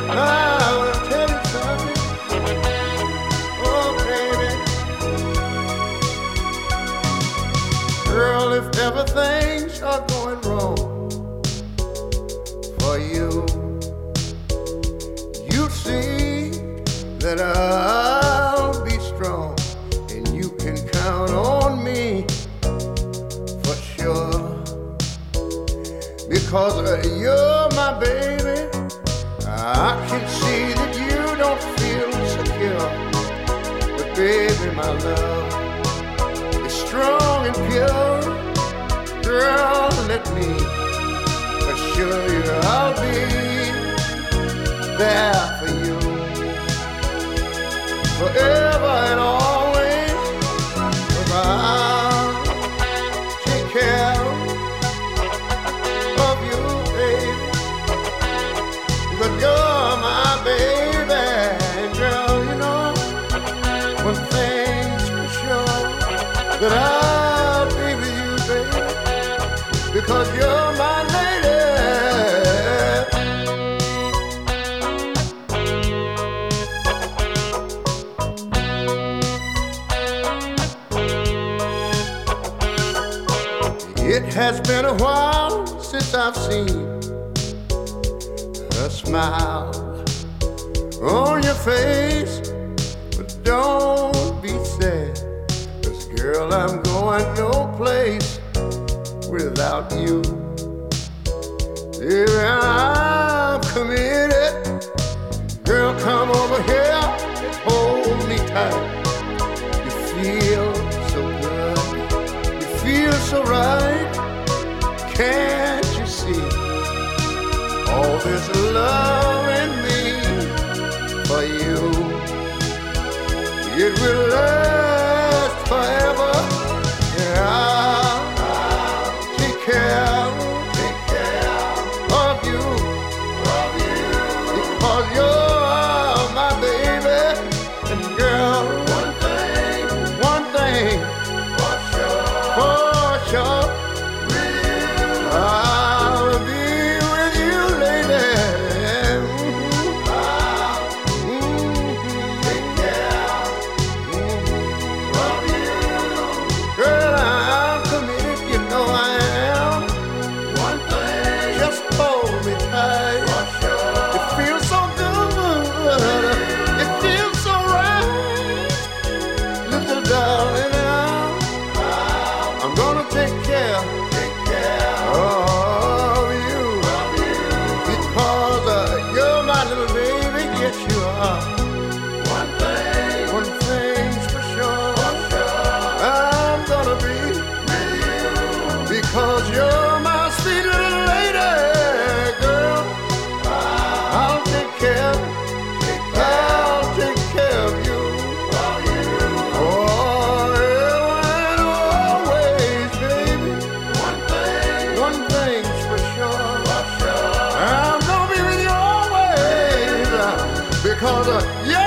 I will tell you something. Oh, baby. Girl, if ever things are going wrong for you, you see that I'll be strong, and you can count on me for sure. Because you're my baby, I can see that you don't feel secure. But baby, my love is strong and pure. Girl, let me assure you I'll be there for you forever and always. 'Cause I'll take care of you, baby. Because you're my baby. And girl, you know, one thing's for sure, that I'll be with you, baby. Because you're my lady. It has been a while since I've seen a smile on your face, but don't be sad, 'cause girl, I'm going no place without you. Yeah, I'm committed. Girl, come over here and hold me tight. You feel so good, you feel so right. Can't you see all this love in me for you? It will last forever. Yeah, I'll take care of you, because you're my baby. And girl, one thing for sure. I'll be with you, lady. Take care of you. Girl, I'm committed, you know I am. One thing, just hold me tight. For sure. It feels so good. It feels so right. Little darling, I'm gonna take care of you, because you're my little baby. Yes, you are. One thing's for sure, I'm gonna be with you, because you're my sweet little lady. Girl, I'll take care of you. Forever and always, baby. One thing's for sure, I'm gonna be with you always, because yeah.